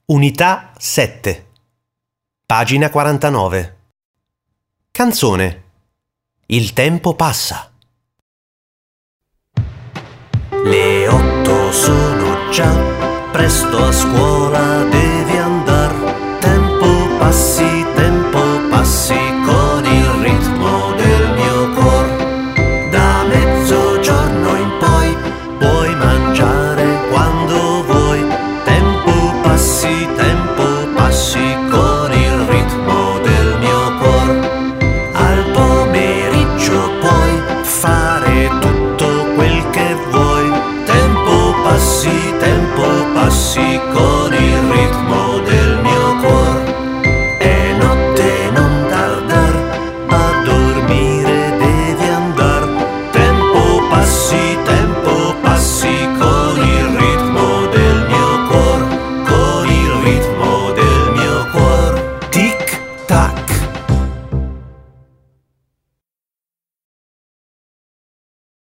Unità 7, pagina 49. Canzone. Il tempo passa. Le 8 sono già, presto a scuola devi andar. Tempo passi con il ritmo del mio cor. Da mezzogiorno in poi puoi mangiare quando vuoi. Tempo passi,